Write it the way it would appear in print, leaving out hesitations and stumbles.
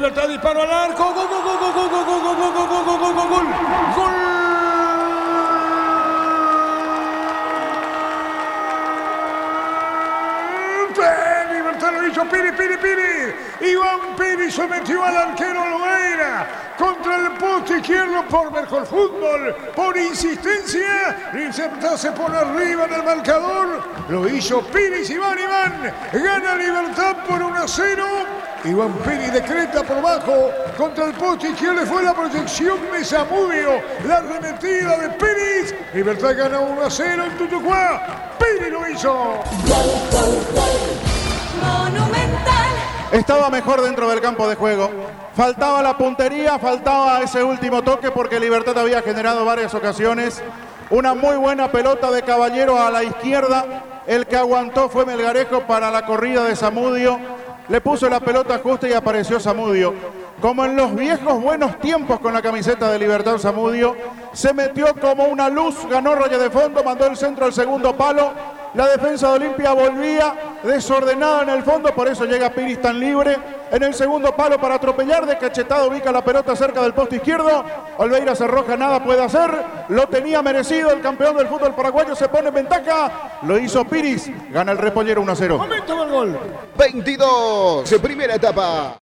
Libertad, disparo al arco. Gol, gol, gol, gol, gol, gol, gol, gol, gol, gol, gol, gol, gol, gol. Libertad lo hizo Piri. Iván Piri sometió al arquero Loera contra el poste izquierdo por mejor fútbol, por insistencia. Libertad se pone arriba en el marcador. Lo hizo Piri. Iván. Gana Libertad por 1-0. Iván Piri decreta por bajo contra el poste izquierdo. Fue la proyección de Zamudio. La arremetida de Piri. Libertad gana 1-0 en Tutucuá. Piri lo hizo. Monumental. Estaba mejor dentro del campo de juego. Faltaba la puntería, faltaba ese último toque porque Libertad había generado varias ocasiones. Una muy buena pelota de Caballero a la izquierda. El que aguantó fue Melgarejo para la corrida de Zamudio. Le puso la pelota justa y apareció Zamudio. Como en los viejos buenos tiempos con la camiseta de Libertad, Zamudio se metió como una luz, ganó raya de fondo, mandó el centro al segundo palo. La defensa de Olimpia volvía desordenada en el fondo, por eso llega Piris tan libre. En el segundo palo para atropellar, de cachetada ubica la pelota cerca del poste izquierdo. Olveira se arroja, nada puede hacer. Lo tenía merecido el campeón del fútbol paraguayo, se pone en ventaja. Lo hizo Piris, gana el Repollero 1-0. Momento del gol. 22, primera etapa.